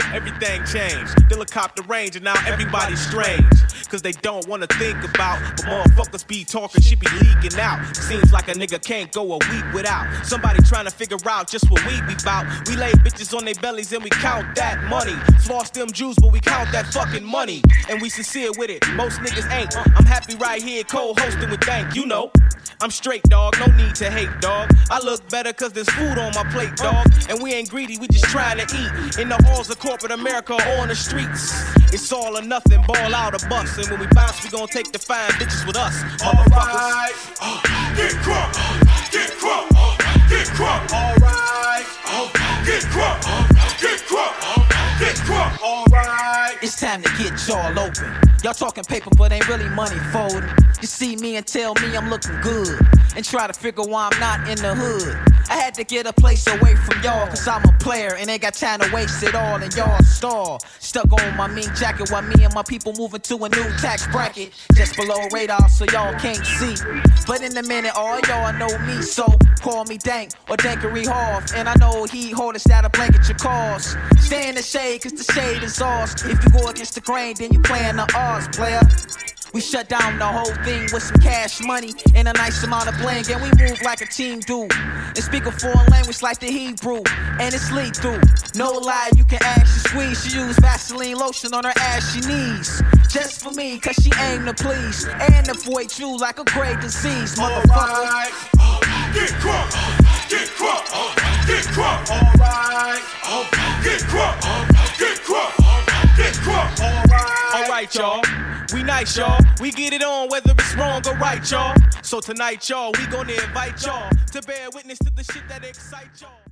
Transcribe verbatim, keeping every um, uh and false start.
everything changed. Helicopter range and now everybody's strange. Cause they don't wanna think about what motherfuckers be talking, shit be leaking out. Seems like a nigga can't go a week without somebody trying to figure out just what we be bout. We lay bitches on their bellies and we count that money. Floss them Jews, but we count that fucking money. And we sincere with it, most niggas ain't. I'm happy right here, co-hosting with Dank, you know. I'm straight, dog, no need to hate, dog. I look better cause there's food on my plate, dog. And we ain't greedy, we just trying to eat. In the halls of corporate America or on the streets. It's all or nothing, ball out or bust. And when we bounce, we gon' take the fine bitches with us. Alright, uh, get crunk, uh, get crunk, uh, get crunk. Alright, uh, get crunk, uh, get crunk, uh, get crunk. Alright. It's time to get y'all open. Y'all talking paper, but ain't really money folding. You see me and tell me I'm looking good, and try to figure why I'm not in the hood. I had to get a place away from y'all, cause I'm a player and ain't got time to waste it all in y'all stall. Stuck on my mean jacket while me and my people moving to a new tax bracket. Just below radar so y'all can't see. But in a minute all y'all know me, so call me Dank or Dankery Hoff. And I know he hold us down to blanket your cause. Stay in the shade cause the shade is ours. If you go against the grain then you playing the odds, player. We shut down the whole thing with some cash money and a nice amount of bling, and we move like a team do. And speak a foreign language like the Hebrew, and it's lethal. No lie, you can ask she squeeze. She use Vaseline lotion on her ass, she needs. Just for me, cause she aim to please and avoid you like a great disease, motherfucker. Alright, uh, get crunk, uh, get crunk, uh, get crunk. Alright, uh, get crunk, uh, get crunk, uh, get crunk. Alright, alright, y'all. We nice, y'all. We get it on whether it's wrong or right, y'all. So tonight, y'all, we gonna invite y'all to bear witness to the shit that excite y'all.